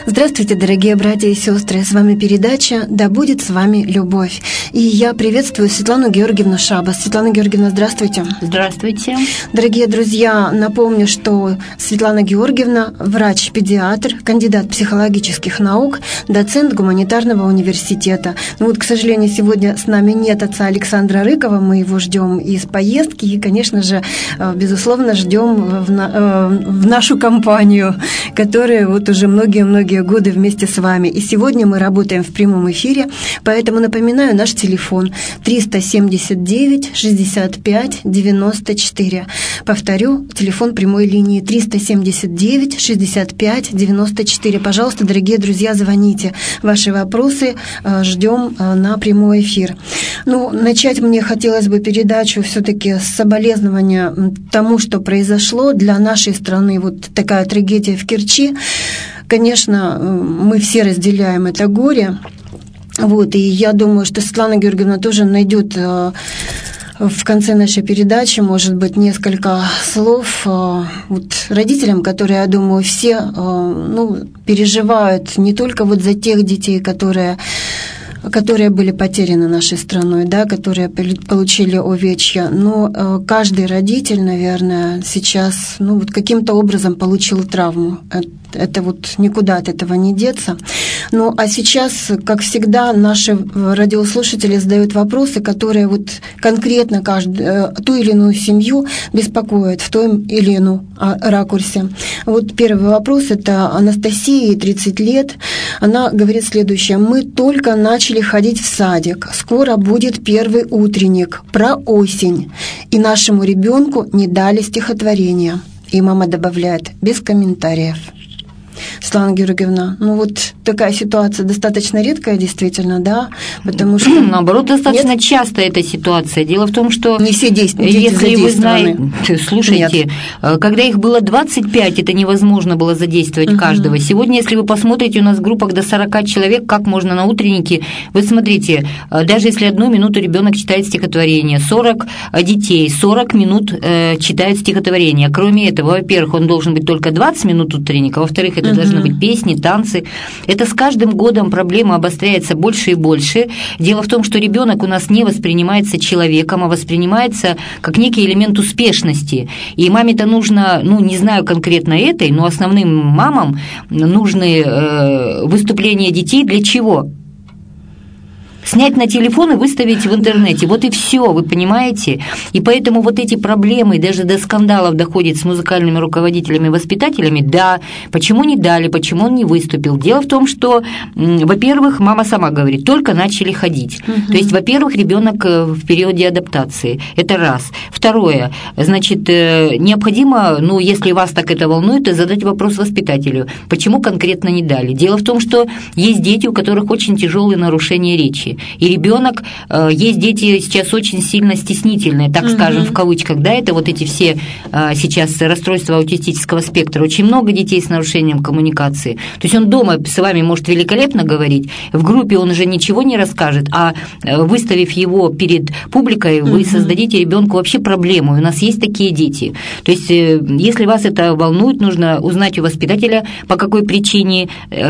Здравствуйте, дорогие братья и сестры! С вами передача «Да будет с вами любовь». И я приветствую Светлану Георгиевну Шабас. Светлана Георгиевна, здравствуйте. Здравствуйте. Дорогие друзья, напомню, что Светлана Георгиевна – врач-педиатр, кандидат психологических наук, доцент гуманитарного университета. Но вот, к сожалению, сегодня с нами нет отца Александра Рыкова, мы его ждем из поездки и, конечно же, безусловно, ждем в нашу компанию, которая вот уже многие годы вместе с вами. И сегодня мы работаем в прямом эфире, поэтому напоминаю наш телефон 379 65 94. Повторю, телефон прямой линии 379 65 94. Пожалуйста, дорогие друзья, звоните. Ваши вопросы ждем на прямой эфир. Ну, начать мне хотелось бы передачу все-таки с соболезнования тому, что произошло для нашей страны. Вот такая трагедия в Керчи. Конечно, мы все разделяем это горе. Вот, и я думаю, что Светлана Георгиевна тоже найдет в конце нашей передачи, может быть, несколько слов вот родителям, которые, я думаю, все переживают не только вот за тех детей, которые были потеряны нашей страной, да, которые получили увечья. Но каждый родитель, наверное, сейчас каким-то образом получил травму. Это вот никуда от этого не деться. Ну, а сейчас, как всегда, наши радиослушатели задают вопросы, которые вот конкретно ту или иную семью беспокоят в том или ином ракурсе. Вот первый вопрос – это Анастасия, ей 30 лет. Она говорит следующее. «Мы только начали ходить в садик. Скоро будет первый утренник про осень. И нашему ребенку не дали стихотворения». И мама добавляет: без комментариев. Светлана Георгиевна, вот такая ситуация достаточно редкая, действительно, да, потому что... Наоборот, достаточно часто эта ситуация. Дело в том, что... Не все дети если вы знаете... Слушайте, когда их было 25, это невозможно было задействовать каждого. Сегодня, если вы посмотрите, у нас в группах до 40 человек, как можно на утреннике... Вы смотрите, даже если 1 минуту ребенок читает стихотворение, 40 детей, 40 минут читают стихотворение. Кроме этого, во-первых, он должен быть только 20 минут утренника, во-вторых, это должны быть песни, танцы. Это с каждым годом проблема обостряется больше и больше. Дело в том, что ребенок у нас не воспринимается человеком, а воспринимается как некий элемент успешности. И маме-то нужно, не знаю конкретно этой, но основным мамам нужны выступления детей для чего? Снять на телефон и выставить в интернете. Вот и все, вы понимаете? И поэтому вот эти проблемы даже до скандалов доходят с музыкальными руководителями, воспитателями. Да, почему не дали, почему он не выступил? Дело в том, что, во-первых, мама сама говорит, только начали ходить. То есть, во-первых, ребенок в периоде адаптации. Это раз. Второе, значит, необходимо, если вас так это волнует, задать вопрос воспитателю. Почему конкретно не дали? Дело в том, что есть дети, у которых очень тяжелые нарушения речи. И ребенок, есть дети сейчас очень сильно стеснительные, так скажем, в кавычках, да, это вот эти все сейчас расстройства аутистического спектра. Очень много детей с нарушением коммуникации. То есть он дома с вами может великолепно говорить, в группе он уже ничего не расскажет, а выставив его перед публикой, вы создадите ребенку вообще проблему. И у нас есть такие дети. То есть если вас это волнует, нужно узнать у воспитателя, по какой причине.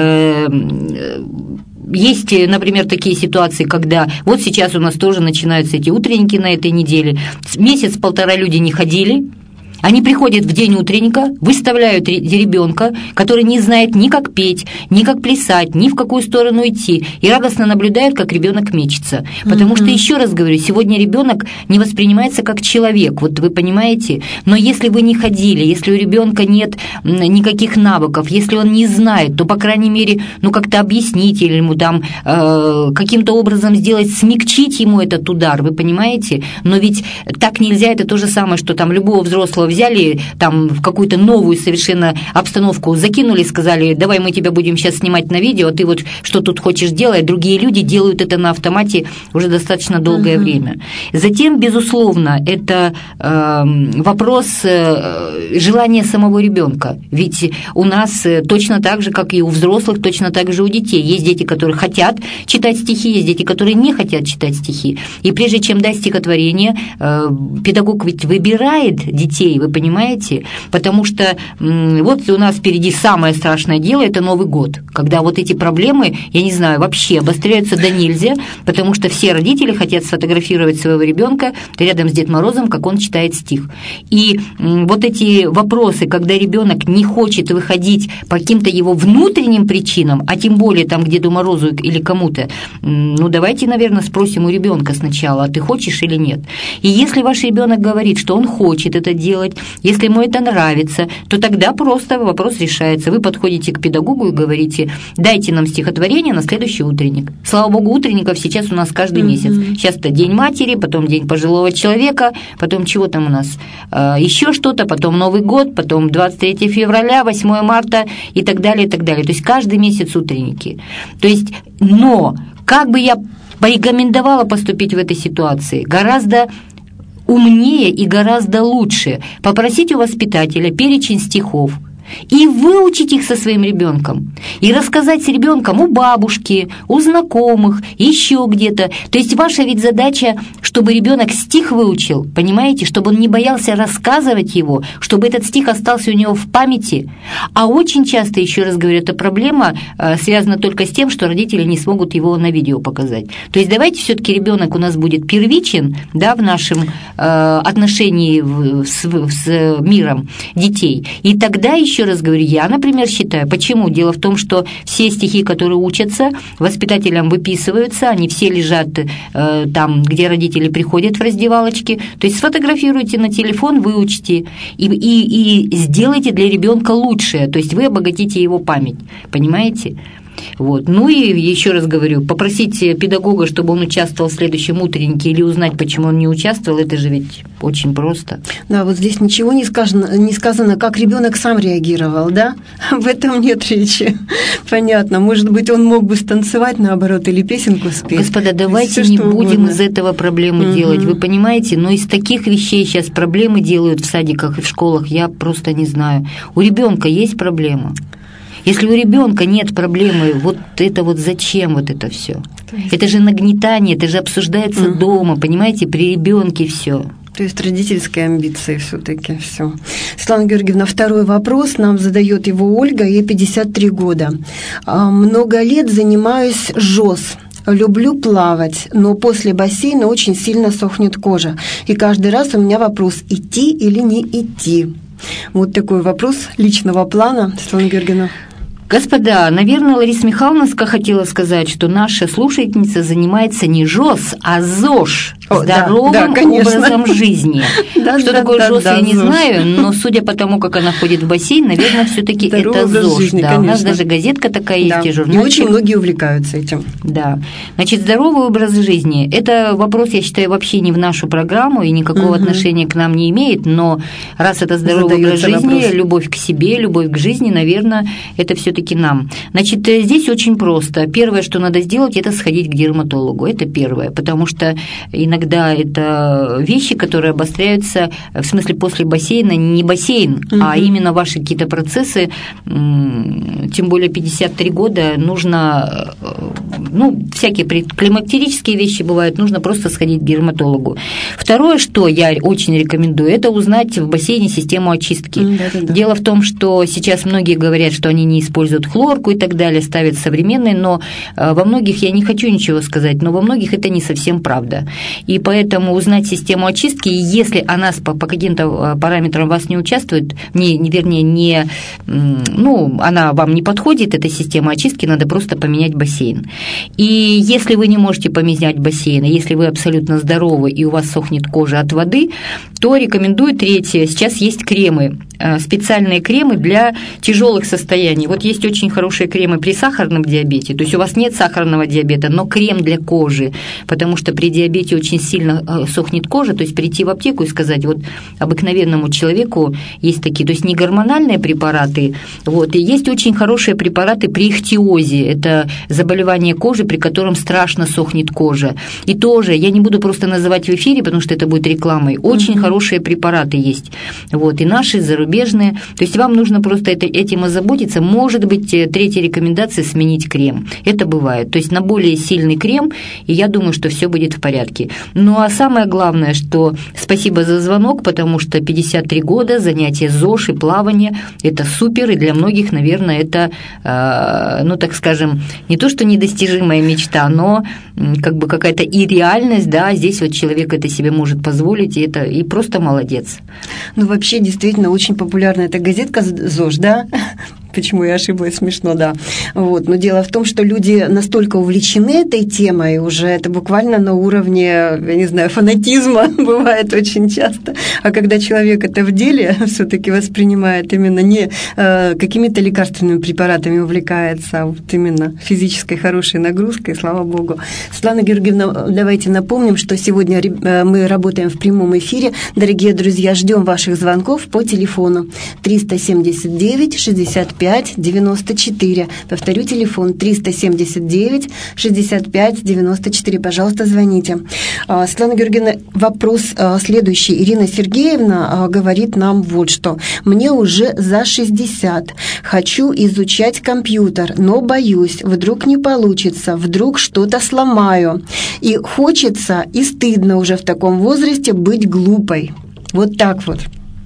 Есть, например, такие ситуации, когда вот сейчас у нас тоже начинаются эти утренники на этой неделе. Месяц-полтора люди не ходили. Они приходят в день утренника, выставляют ребенка, который не знает ни как петь, ни как плясать, ни в какую сторону идти, и радостно наблюдают, как ребенок мечется. Потому что, еще раз говорю, сегодня ребенок не воспринимается как человек, вот вы понимаете. Но если вы не ходили, если у ребенка нет никаких навыков, если он не знает, то, по крайней мере, как-то объяснить или ему там каким-то образом сделать, смягчить ему этот удар, вы понимаете. Но ведь так нельзя, это то же самое, что там любого взрослого взяли там в какую-то новую совершенно обстановку, закинули, сказали, давай мы тебя будем сейчас снимать на видео, а ты вот что тут хочешь делать. Другие люди делают это на автомате уже достаточно долгое время. Затем, безусловно, это вопрос желания самого ребенка. Ведь у нас точно так же, как и у взрослых, точно так же у детей. Есть дети, которые хотят читать стихи, есть дети, которые не хотят читать стихи. И прежде чем дать стихотворение, педагог ведь выбирает детей, детей, вы понимаете? Потому что вот у нас впереди самое страшное дело – это Новый год, когда вот эти проблемы, я не знаю, вообще обостряются до нельзя, потому что все родители хотят сфотографировать своего ребенка рядом с Дедом Морозом, как он читает стих. И вот эти вопросы, когда ребенок не хочет выходить по каким-то его внутренним причинам, а тем более там к Деду Морозу или кому-то, ну давайте, наверное, спросим у ребенка сначала, а ты хочешь или нет? И если ваш ребенок говорит, что он хочет это делать, если ему это нравится, то тогда просто вопрос решается. Вы подходите к педагогу и говорите: дайте нам стихотворение на следующий утренник. Слава богу, утренников сейчас у нас каждый месяц. Сейчас это День матери, потом День пожилого человека, потом чего там у нас? Еще что-то, потом Новый год, потом 23 февраля, 8 марта и так далее, и так далее. То есть каждый месяц утренники. То есть, но как бы я порекомендовала поступить в этой ситуации? Гораздо умнее и гораздо лучше попросить у воспитателя перечень стихов и выучить их со своим ребенком, и рассказать с ребенком у бабушки, у знакомых, еще где-то. То есть ваша ведь задача, чтобы ребенок стих выучил, понимаете, чтобы он не боялся рассказывать его, чтобы этот стих остался у него в памяти. А очень часто, еще раз говорю, эта проблема связана только с тем, что родители не смогут его на видео показать. То есть давайте все-таки ребенок у нас будет первичен, да, в нашем отношении с миром детей, и тогда еще раз говорю, я, например, считаю, почему? Дело в том, что все стихи, которые учатся, воспитателям выписываются, они все лежат там, где родители приходят в раздевалочке. То есть сфотографируйте на телефон, выучите и сделайте для ребенка лучшее. То есть вы обогатите его память, понимаете? Вот. Ну и еще раз говорю, попросить педагога, чтобы он участвовал в следующем утреннике, или узнать, почему он не участвовал, это же ведь очень просто. Да, вот здесь ничего не сказано, как ребенок сам реагировал, да? Об этом нет речи. Понятно. Может быть, он мог бы станцевать, наоборот, или песенку спеть. Господа, давайте не будем из этого проблемы делать. Вы понимаете, но из таких вещей сейчас проблемы делают в садиках и в школах, я просто не знаю. У ребенка есть проблема? Если у ребенка нет проблемы, вот это вот зачем вот это все? Это же нагнетание, это же обсуждается дома, понимаете, при ребенке все. То есть родительские амбиции все-таки все. Светлана Георгиевна, второй вопрос нам задает его Ольга, ей 53 года. Много лет занимаюсь ЖОС. Люблю плавать, но после бассейна очень сильно сохнет кожа. И каждый раз у меня вопрос: идти или не идти? Вот такой вопрос личного плана, Светлана Георгиевна. Господа, наверное, Лариса Михайловна хотела сказать, что наша слушательница занимается не ЖОС, а ЗОЖ, здоровым образом жизни. Что такое ЖОС, я не знаю, но судя по тому, как она ходит в бассейн, наверное, все-таки это ЗОЖ. Да, у нас даже газетка такая есть и журнальчик. И очень многие увлекаются этим. Да. Значит, здоровый образ жизни. Это вопрос, я считаю, вообще не в нашу программу и никакого отношения к нам не имеет, но раз это здоровый образ жизни, любовь к себе, любовь к жизни, наверное, это все-таки нам. Значит, здесь очень просто. Первое, что надо сделать, это сходить к дерматологу. Это первое, потому что иногда это вещи, которые обостряются, в смысле, после бассейна, не бассейн, а именно ваши какие-то процессы, тем более 53 года, нужно, всякие климактерические вещи бывают, нужно просто сходить к дерматологу. Второе, что я очень рекомендую, это узнать в бассейне систему очистки. Дело в том, что сейчас многие говорят, что они не используют хлорку и так далее, ставят современные, но во многих, я не хочу ничего сказать, но во многих это не совсем правда. И поэтому узнать систему очистки, и если она по каким-то параметрам вас не участвует, она вам не подходит, эта система очистки, надо просто поменять бассейн. И если вы не можете поменять бассейн, если вы абсолютно здоровы и у вас сохнет кожа от воды, то рекомендую третье. Сейчас есть кремы, специальные кремы для тяжелых состояний. Вот есть очень хорошие кремы при сахарном диабете, то есть у вас нет сахарного диабета, но крем для кожи, потому что при диабете очень сильно сохнет кожа, то есть прийти в аптеку и сказать, вот обыкновенному человеку есть такие, то есть не гормональные препараты, вот, и есть очень хорошие препараты при ихтиозе, это заболевание кожи, при котором страшно сохнет кожа. И тоже, я не буду просто называть в эфире, потому что это будет рекламой, очень хорошие препараты есть, вот, и наши зарубежные, зарубежные. То есть вам нужно просто этим озаботиться. Может быть, третья рекомендация – сменить крем. Это бывает. То есть на более сильный крем, и я думаю, что все будет в порядке. Ну а самое главное, что спасибо за звонок, потому что 53 года, занятия ЗОЖ и плавание – это супер, и для многих, наверное, это, ну так скажем, не то что недостижимая мечта, но как бы какая-то и реальность, да, здесь вот человек это себе может позволить, и просто молодец. Ну, вообще, действительно, очень популярна эта газетка «ЗОЖ», да? Почему я ошиблась, смешно, да. Вот. Но дело в том, что люди настолько увлечены этой темой, уже это буквально на уровне, я не знаю, фанатизма бывает очень часто. А когда человек это в деле все-таки воспринимает именно не какими-то лекарственными препаратами увлекается, а вот именно физической хорошей нагрузкой, слава богу. Светлана Георгиевна, давайте напомним, что сегодня мы работаем в прямом эфире. Дорогие друзья, ждем ваших звонков по телефону 379 65 94. Повторю, телефон 379 65 94. Пожалуйста, звоните. Светлана Георгиевна, вопрос следующий. Ирина Сергеевна говорит нам вот что. Мне уже за 60. Хочу изучать компьютер, но боюсь, вдруг не получится, вдруг что-то сломаю. И хочется, и стыдно уже в таком возрасте быть глупой. Вот так вот.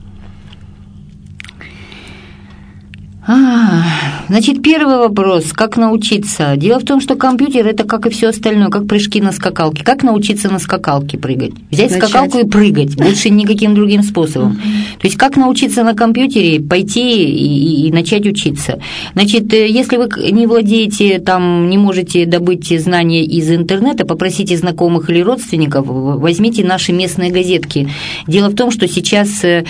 Значит, первый вопрос, как научиться? Дело в том, что компьютер – это как и все остальное, как прыжки на скакалке. Как научиться на скакалке прыгать? Взять скакалку и прыгать, больше никаким другим способом. То есть, как научиться на компьютере, пойти и начать учиться? Значит, если вы не владеете, там, не можете добыть знания из интернета, попросите знакомых или родственников, возьмите наши местные газетки. Дело в том, что сейчас,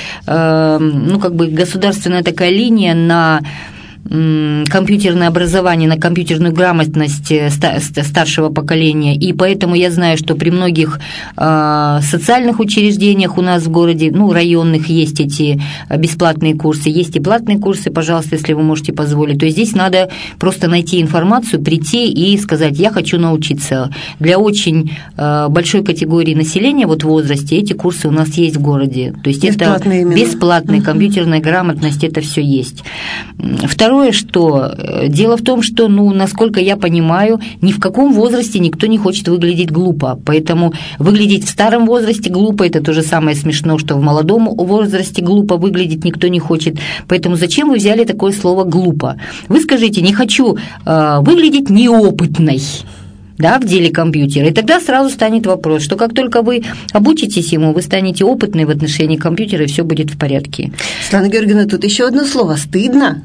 ну, как бы государственная такая линия на компьютерное образование, на компьютерную грамотность старшего поколения, и поэтому я знаю, что при многих социальных учреждениях у нас в городе, ну, районных, есть эти бесплатные курсы, есть и платные курсы, пожалуйста, если вы можете позволить, то здесь надо просто найти информацию, прийти и сказать: я хочу научиться. Для очень большой категории населения, вот в возрасте, эти курсы у нас есть в городе, то есть бесплатные это бесплатная компьютерная грамотность, это все есть. Второе, что дело в том, что, ну, насколько я понимаю, ни в каком возрасте никто не хочет выглядеть глупо, поэтому выглядеть в старом возрасте глупо – это то же самое смешно, что в молодом возрасте глупо выглядеть никто не хочет, поэтому зачем вы взяли такое слово «глупо»? Вы скажите: не хочу выглядеть неопытной, да, в деле компьютера. И тогда сразу станет вопрос, что как только вы обучитесь ему, вы станете опытной в отношении компьютера, и все будет в порядке. Светлана Георгиевна, тут еще одно слово – стыдно.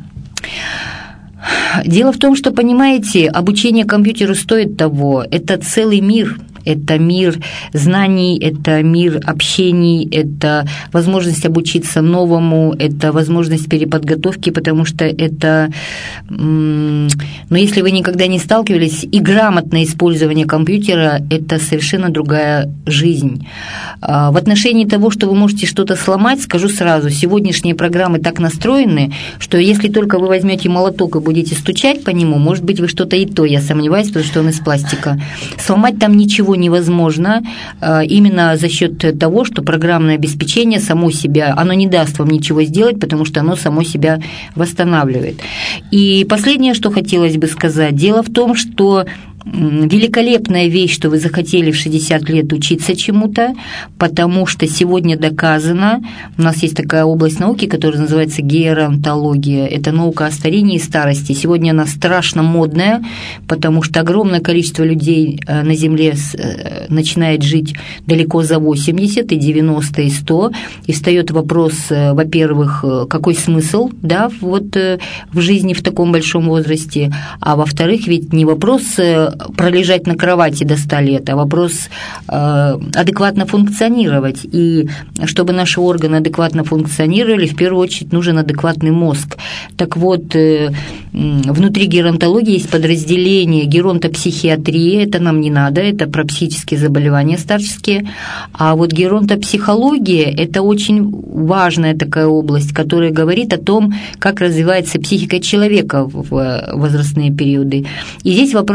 Дело в том, что, понимаете, обучение компьютеру стоит того. Это целый мир. Это мир знаний, это мир общений, это возможность обучиться новому, это возможность переподготовки, потому что это, ну, если вы никогда не сталкивались, и грамотное использование компьютера – это совершенно другая жизнь. В отношении того, что вы можете что-то сломать, скажу сразу, сегодняшние программы так настроены, что если только вы возьмете молоток и будете стучать по нему, может быть, вы что-то и то, я сомневаюсь, потому что он из пластика. Сломать там ничего невозможно, именно за счет того, что программное обеспечение само себя, оно не даст вам ничего сделать, потому что оно само себя восстанавливает. И последнее, что хотелось бы сказать, дело в том, что великолепная вещь, что вы захотели в 60 лет учиться чему-то, потому что сегодня доказано, у нас есть такая область науки, которая называется геронтология, это наука о старении и старости. Сегодня она страшно модная, потому что огромное количество людей на Земле начинает жить далеко за 80, и 90, и 100, и встает вопрос, во-первых, какой смысл, да, вот в жизни в таком большом возрасте, а во-вторых, ведь не вопрос пролежать на кровати до 100 лет, а вопрос адекватно функционировать. И чтобы наши органы адекватно функционировали, в первую очередь нужен адекватный мозг. Так вот, внутри геронтологии есть подразделение геронтопсихиатрия, это нам не надо, это про психические заболевания старческие, а вот геронтопсихология – это очень важная такая область, которая говорит о том, как развивается психика человека в возрастные периоды. И здесь вопрос как раз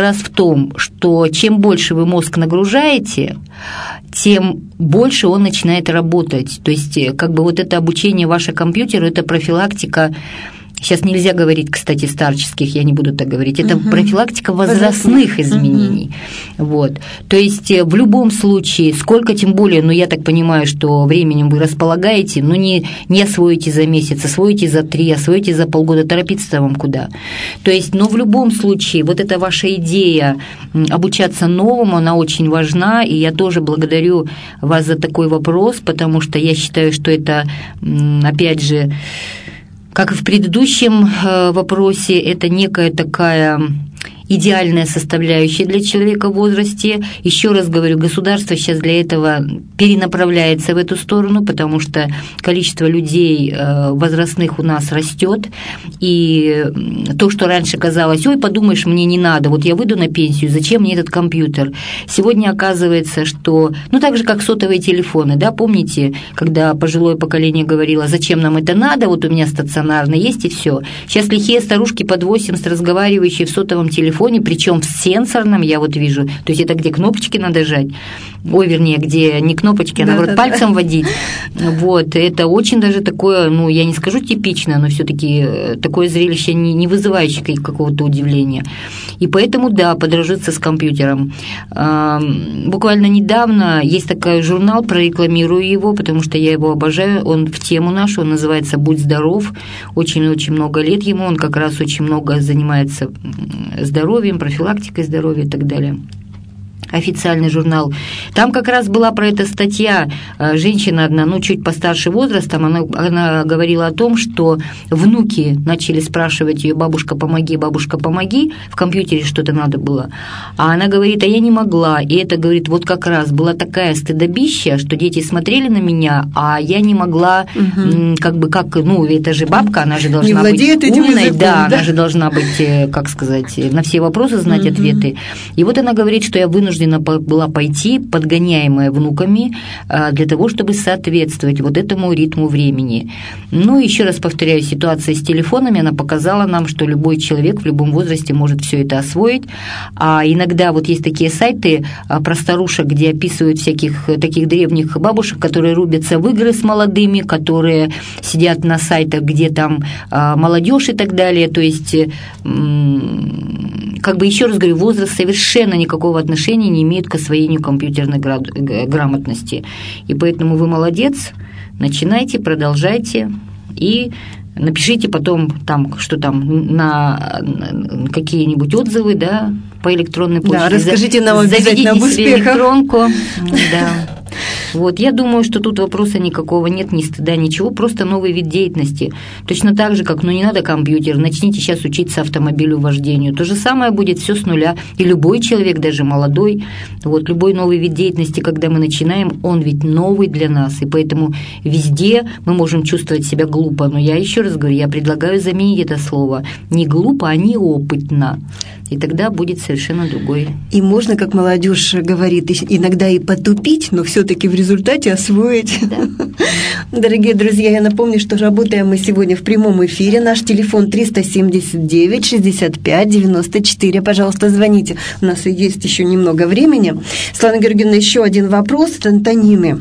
раз в том, что чем больше вы мозг нагружаете, тем больше он начинает работать. То есть, как бы вот это обучение ваше компьютеру, это профилактика. Сейчас нельзя говорить, кстати, старческих, я не буду так говорить. Это профилактика возрастных изменений. Вот. То есть в любом случае, сколько тем более, я так понимаю, что временем вы располагаете, но не освоите за месяц, освоите за 3, освоите за полгода, торопиться вам куда. То есть, но в любом случае, вот эта ваша идея обучаться новому, она очень важна, и я тоже благодарю вас за такой вопрос, потому что я считаю, что это, опять же, как и в предыдущем вопросе, это некая такая идеальная составляющая для человека в возрасте. Еще раз говорю, государство сейчас для этого перенаправляется в эту сторону, потому что количество людей возрастных у нас растет, и то, что раньше казалось, ой, подумаешь, мне не надо, вот я выйду на пенсию, зачем мне этот компьютер? Сегодня оказывается, что, так же, как сотовые телефоны, да, помните, когда пожилое поколение говорило, зачем нам это надо, вот у меня стационарный есть и все. Сейчас лихие старушки под 80, разговаривающие в сотовом телефоне, причем в сенсорном, я вот вижу, то есть это где кнопочки надо жать, вернее, где не кнопочки, а наоборот пальцем водить. Вот, это очень даже такое, я не скажу типичное, но все-таки такое зрелище не вызывающее какого-то удивления. И поэтому, да, подружиться с компьютером. Буквально недавно есть такой журнал, прорекламирую его, потому что я его обожаю, он в тему нашу, он называется «Будь здоров», очень-очень много лет ему, он как раз очень много занимается здоровьем, профилактикой здоровья и так далее. Официальный журнал. Там как раз была про это статья. Женщина одна, чуть постарше возрастом, она говорила о том, что внуки начали спрашивать ее: бабушка, помоги, в компьютере что-то надо было. А она говорит: а я не могла. И это, говорит, вот как раз была такая стыдобища, что дети смотрели на меня, а я не могла, это же бабка, она же должна быть умной, языком, да, она же должна быть, как сказать, на все вопросы знать ответы. И вот она говорит, что я вынуждена была пойти, подгоняемая внуками, для того, чтобы соответствовать вот этому ритму времени. Еще раз повторяю, ситуация с телефонами, она показала нам, что любой человек в любом возрасте может все это освоить. А иногда вот есть такие сайты про старушек, где описывают всяких таких древних бабушек, которые рубятся в игры с молодыми, которые сидят на сайтах, где там молодежь и так далее. То есть, еще раз говорю, возраст совершенно никакого отношения не имеет к освоению компьютерной грамотности. И поэтому вы молодец, начинайте, продолжайте и напишите потом на какие-нибудь отзывы, да, по электронной почте. Да, расскажите нам обязательно об успехах. Заведите себе электронку. Да. Вот, я думаю, что тут вопроса никакого нет, ни стыда, ничего, просто новый вид деятельности. Точно так же, как, не надо компьютер, начните сейчас учиться автомобилю, вождению. То же самое будет все с нуля. И любой человек, даже молодой, любой новый вид деятельности, когда мы начинаем, он ведь новый для нас. И поэтому везде мы можем чувствовать себя глупо. Но я еще раз говорю, я предлагаю заменить это слово. Не глупо, а неопытно. И тогда будет совершенно другой. И можно, как молодежь говорит, иногда и потупить, но все-таки в результате освоить. Да. Дорогие друзья, я напомню, что работаем мы сегодня в прямом эфире. Наш телефон 379-65-94. Пожалуйста, звоните. У нас есть еще немного времени. Светлана Георгиевна, еще один вопрос. Антонимы.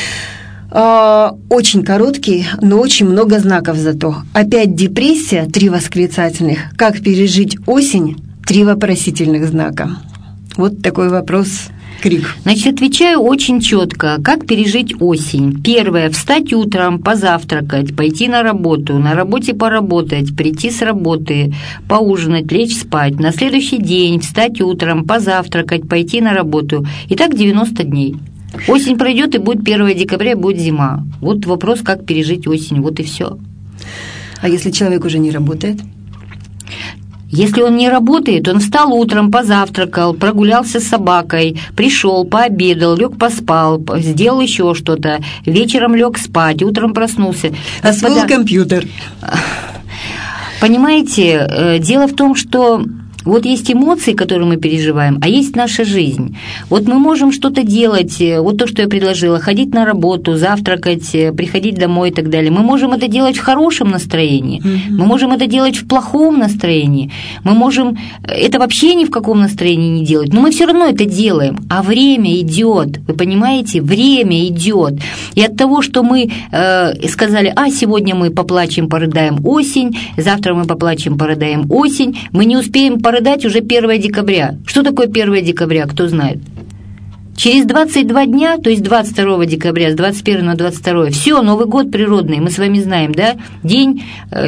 Очень короткий, но очень много знаков зато. Опять депрессия, 3 восклицательных. Как пережить осень? 3 вопросительных знака. Вот такой вопрос, крик. Значит, отвечаю очень четко. Как пережить осень? Первое. Встать утром, позавтракать, пойти на работу, на работе поработать, прийти с работы, поужинать, лечь спать. На следующий день встать утром, позавтракать, пойти на работу. И так 90 дней. Осень пройдет, и будет 1 декабря, будет зима. Вот вопрос, как пережить осень. Вот и все. А если человек уже не работает? Если он не работает, он встал утром, позавтракал, прогулялся с собакой, пришел, пообедал, лег поспал, сделал еще что-то, вечером лег спать, утром проснулся. Освоил компьютер. Понимаете, дело в том, что Вот есть эмоции, которые мы переживаем, а есть наша жизнь. Вот мы можем что-то делать, вот то, что я предложила, ходить на работу, завтракать, приходить домой и так далее. Мы можем это делать в хорошем настроении, мы можем это делать в плохом настроении, мы можем это вообще ни в каком настроении не делать, но мы все равно это делаем, а время идет, вы понимаете, время идет. И от того, что мы сказали, сегодня мы поплачем, порыдаем осень, завтра мы поплачем, порыдаем осень, мы не успеем порыдать уже 1 декабря. Что такое 1 декабря, кто знает? Через 22 дня, то есть 22 декабря, с 21 на 22, все, Новый год природный, мы с вами знаем, да? День,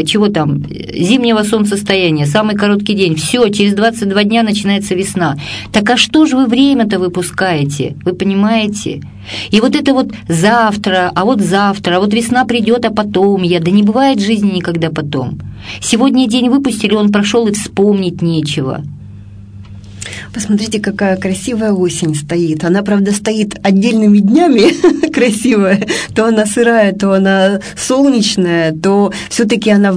зимнего солнцестояния, самый короткий день, все, через 22 дня начинается весна. Так а что же вы время-то выпускаете, вы понимаете? И вот это вот завтра, а вот весна придет, а потом да не бывает в жизни никогда потом. Сегодня день выпустили, он прошел, и вспомнить нечего. Посмотрите, какая красивая осень стоит. Она, правда, стоит отдельными днями красивая. То она сырая, то она солнечная, то все-таки она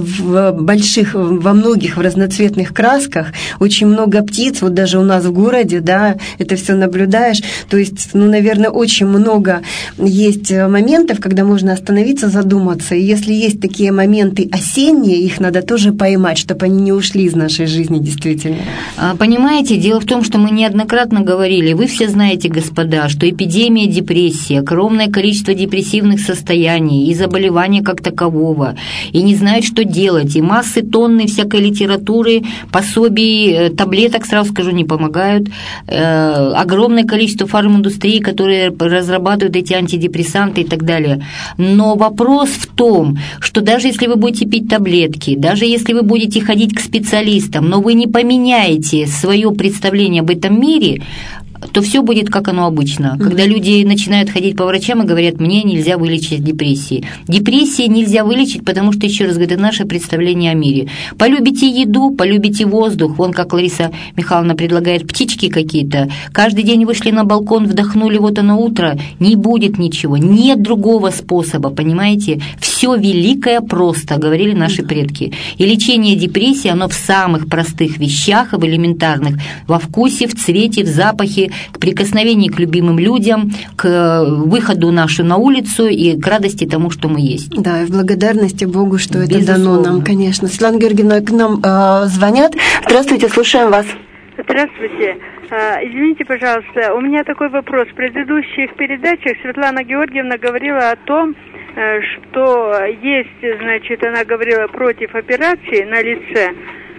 во многих в разноцветных красках. Очень много птиц, вот даже у нас в городе, да, это все наблюдаешь. То есть, наверное, очень много есть моментов, когда можно остановиться, задуматься. И если есть такие моменты осенние, их надо тоже поймать, чтобы они не ушли из нашей жизни, действительно. Понимаете, дело в том, что мы неоднократно говорили, вы все знаете, господа, что эпидемия депрессии, огромное количество депрессивных состояний и заболевания как такового, и не знают, что делать, и массы тонны всякой литературы, пособий, таблеток, сразу скажу, не помогают, огромное количество фарминдустрии, которые разрабатывают эти антидепрессанты и так далее. Но вопрос в том, что даже если вы будете пить таблетки, даже если вы будете ходить к специалистам, но вы не поменяете свое представление об этом мире, то все будет как оно обычно. Когда люди начинают ходить по врачам и говорят, мне нельзя вылечить депрессии. Депрессии нельзя вылечить, потому что, еще раз говорю, это наше представление о мире. Полюбите еду, полюбите воздух. Вон, как Лариса Михайловна предлагает, птички какие-то. Каждый день вышли на балкон, вдохнули, вот оно утро. Не будет ничего. Нет другого способа, понимаете? Все великое просто, говорили наши предки. И лечение депрессии, оно в самых простых вещах, в элементарных. Во вкусе, в цвете, в запахе, к прикосновению к любимым людям, к выходу нашу на улицу и к радости тому, что мы есть. Да, и в благодарности Богу, что это дано нам, конечно. Светлана Георгиевна, к нам звонят. Здравствуйте, слушаем вас. Здравствуйте. Извините, пожалуйста, у меня такой вопрос. В предыдущих передачах Светлана Георгиевна говорила о том, что есть, она говорила против операции на лице,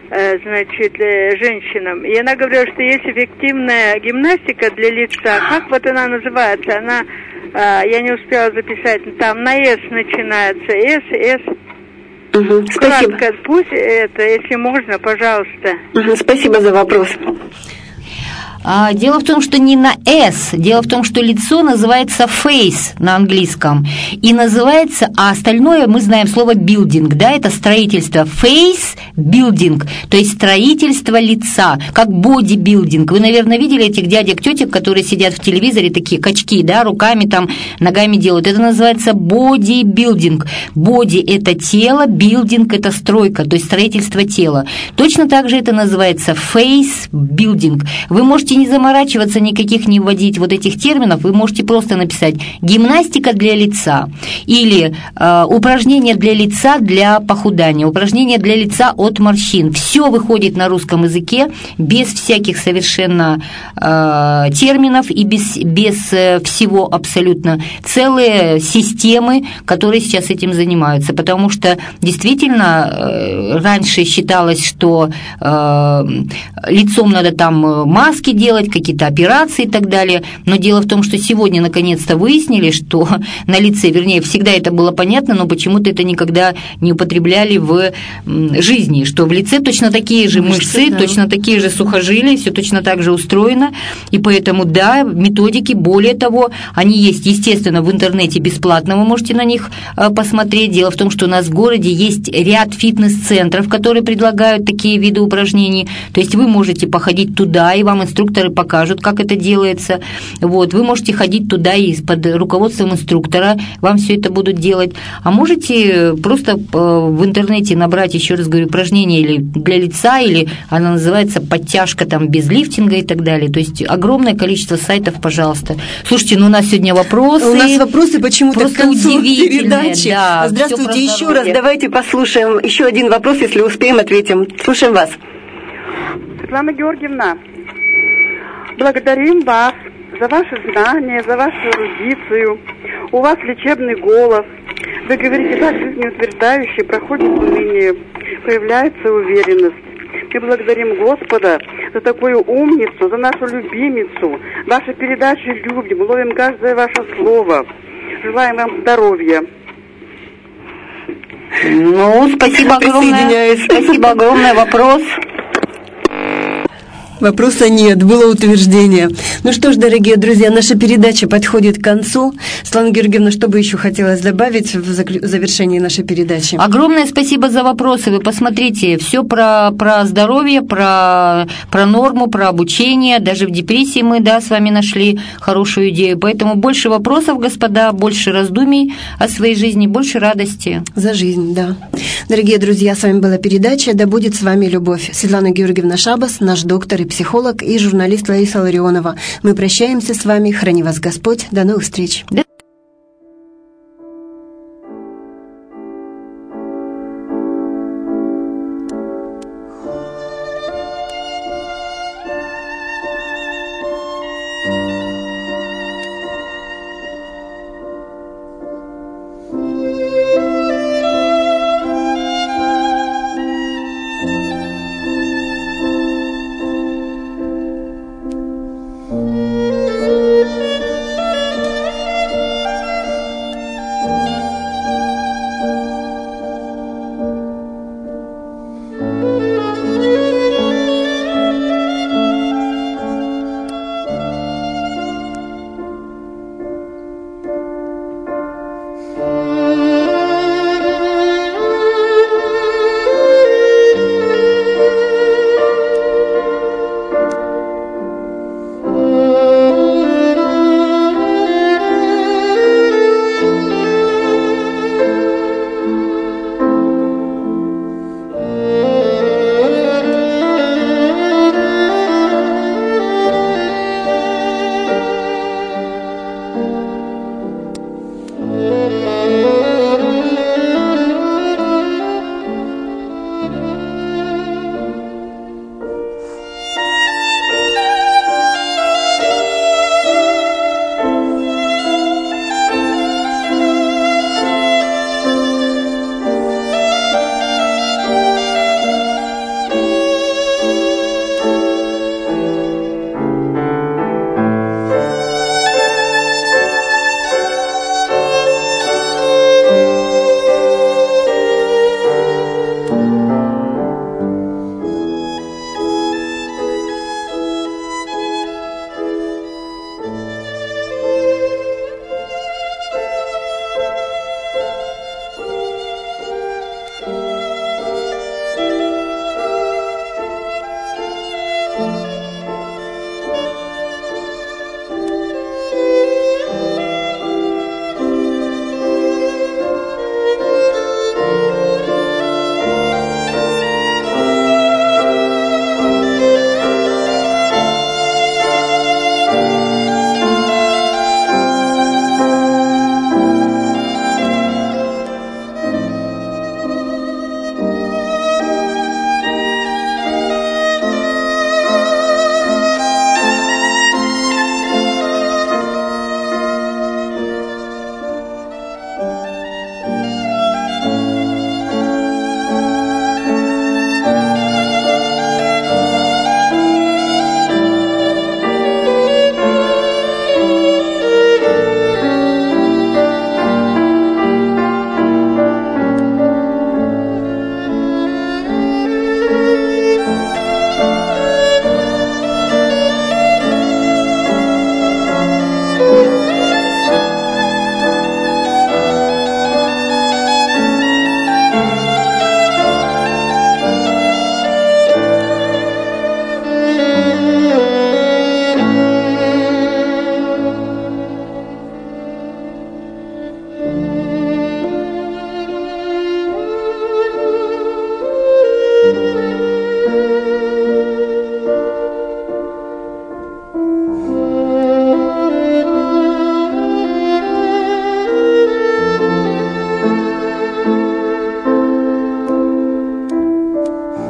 женщинам. И она говорила, что есть эффективная гимнастика для лица. Как вот она называется? Она, я не успела записать, там на «С» начинается. «С». Спасибо. Кратко, пусть это, если можно, пожалуйста. Спасибо за вопрос. Дело в том, что не на «с», дело в том, что лицо называется face на английском, и называется, а остальное мы знаем слово building, да, это строительство, face building, то есть строительство лица, как бодибилдинг. Вы, наверное, видели этих дядек, тетек, которые сидят в телевизоре, такие качки, да, руками там, ногами делают, это называется бодибилдинг. Боди – это тело, билдинг – это стройка, то есть строительство тела. Точно так же это называется face building. Вы можете не заморачиваться, никаких не вводить вот этих терминов, вы можете просто написать «гимнастика для лица» или «упражнения для лица для похудания», «упражнения для лица от морщин». Все выходит на русском языке без всяких совершенно терминов и без всего абсолютно. Целые системы, которые сейчас этим занимаются, потому что действительно раньше считалось, что лицом надо там маски делать, какие-то операции и так далее, но дело в том, что сегодня наконец-то выяснили, что на лице, вернее, всегда это было понятно, но почему-то это никогда не употребляли в жизни, что в лице точно такие же мышцы, да, точно такие же сухожилия, все точно так же устроено, и поэтому, да, методики, более того, они есть, естественно, в интернете бесплатно, вы можете на них посмотреть. Дело в том, что у нас в городе есть ряд фитнес-центров, которые предлагают такие виды упражнений, то есть вы можете походить туда, и вам инструктор инструкторы покажут, как это делается. Вот, вы можете ходить туда и под руководством инструктора вам все это будут делать. А можете просто в интернете набрать, еще раз говорю, упражнения или для лица, или она называется подтяжка там без лифтинга и так далее. То есть огромное количество сайтов, пожалуйста. Слушайте, ну у нас сегодня вопросы. У нас вопросы почему-то к концу передачи. Да, здравствуйте еще раз. Давайте послушаем еще один вопрос, если успеем, ответим. Слушаем вас. Светлана Георгиевна, благодарим вас за ваши знания, за вашу эрудицию. У вас лечебный голос. Вы говорите так жизнеутверждающе, проходит уныние, появляется уверенность. Мы благодарим Господа за такую умницу, за нашу любимицу. Ваши передачи любим, ловим каждое ваше слово. Желаем вам здоровья. Ну, спасибо огромное. Спасибо огромное. Вопрос. Вопроса нет, было утверждение. Ну что ж, дорогие друзья, наша передача подходит к концу. Светлана Георгиевна, что бы еще хотелось добавить в завершении нашей передачи? Огромное спасибо за вопросы. Вы посмотрите, все про здоровье, про норму, про обучение. Даже в депрессии мы, с вами нашли хорошую идею. Поэтому больше вопросов, господа, больше раздумий о своей жизни, больше радости. За жизнь, да. Дорогие друзья, с вами была передача «Да будет с вами любовь». Светлана Георгиевна Шабас, наш доктор и психолог, и журналист Лариса Ларионова. Мы прощаемся с вами. Храни вас Господь. До новых встреч.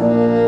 Thank you.